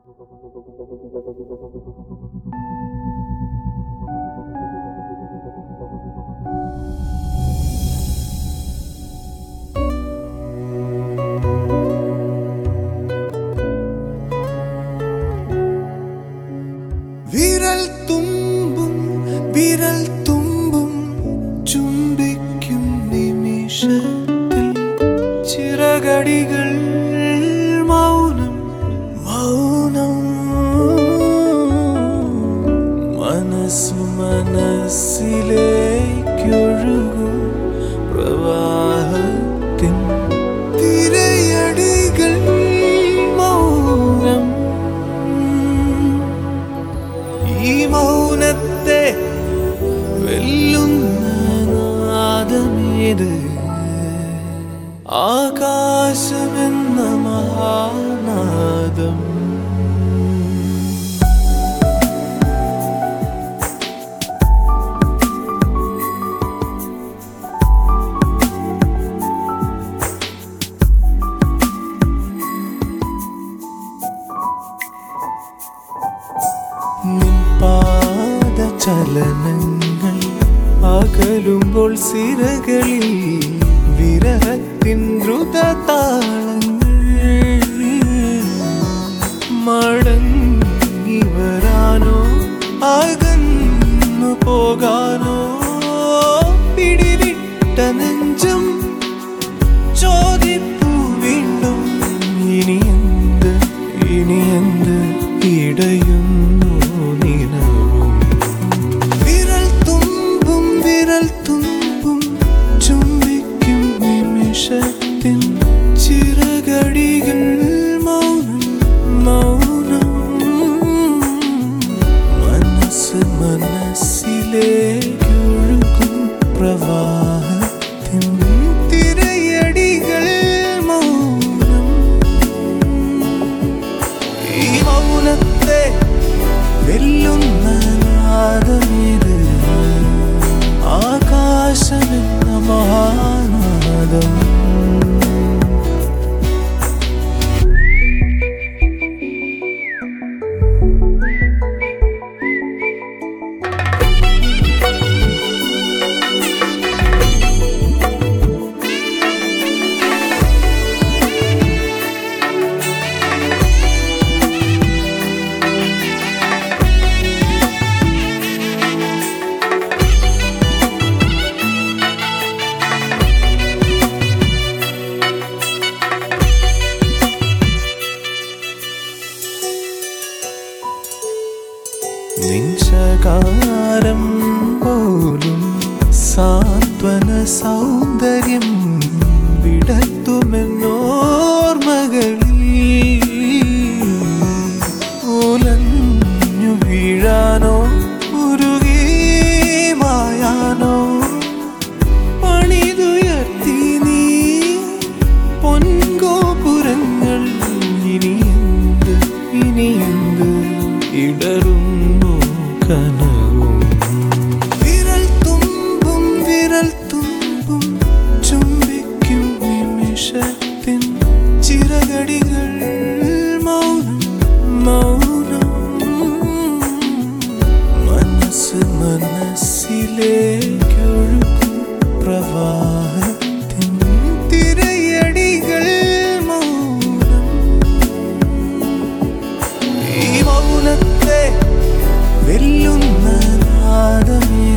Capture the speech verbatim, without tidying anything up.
വിരൽ തുമ്പും വിരൽ തുമ്പും ചുംബിക്കും നിമിഷത്തിൽ ചിറകടികൾ മൗനം മൗനം മനസ്സു മനസ്സിലേക്കൊഴുകും പ്രവാഹത്തിൻ തിരയടികൾ മൗനം. ഈ മൗനത്തെ വെല്ലുന്ന നാദമേത്? ആകാശമെന്ന മഹാനാദം. പാദചലനങ്ങൾ അകലുമ്പോൾ സിരകളിൽ വിരഹത്തിൻ ദ്രുതതാളങ്ങൾ. മടങ്ങി വരാനോ അകന്നു പോകാനോ പിടിവിട്ട നെഞ്ചം ചോദിപ്പൂ വീണ്ടും ഇനിയെന്ത് ഇനിയെന്ത് ഇടയുന്നു നിലവും. വിരൽ തുമ്പും വിരൽ തുമ്പും ചുംബിക്കും നിമിഷത്തിൻ ചിറകടികൾ മൗനം മൗനം. മനസ്സ് മനസ്സിലേക്കൊഴുകും പ്രവാഹത്തിൻ തിരയടികൾ മൗനം. ഈ മൗനത്തെ വെല്ലുന്ന നാദമേത്? ആകാശമെന്ന മഹാനാദം. നിൻശകാരം പോലും സാന്ത്വന സൗന്ദര്യം വിടത്തുമെന്നോർമകളിൽ ഉലഞ്ഞു വീഴാനോ ഉരുകി മായാനോ പണിതുയർത്തി നീ പൊൻഗോപുരങ്ങൾ. ഇനിയെന്ത് ഇനിയെന്ത് ഇടറുന്നു കനവും. വിരൽ തുമ്പും വിരൽ തുമ്പും ചുംബിക്കും നിമിഷത്തിൻ ചിറകടികൾ മൗനം മൗനം. മനസ്സ് മനസ്സിലേക്കൊഴുകും പ്രവാഹത്തിൻ തിരയടികൾ മൗനം. ഈ മൗനത്തെ വെല്ലുന്ന നാദമേ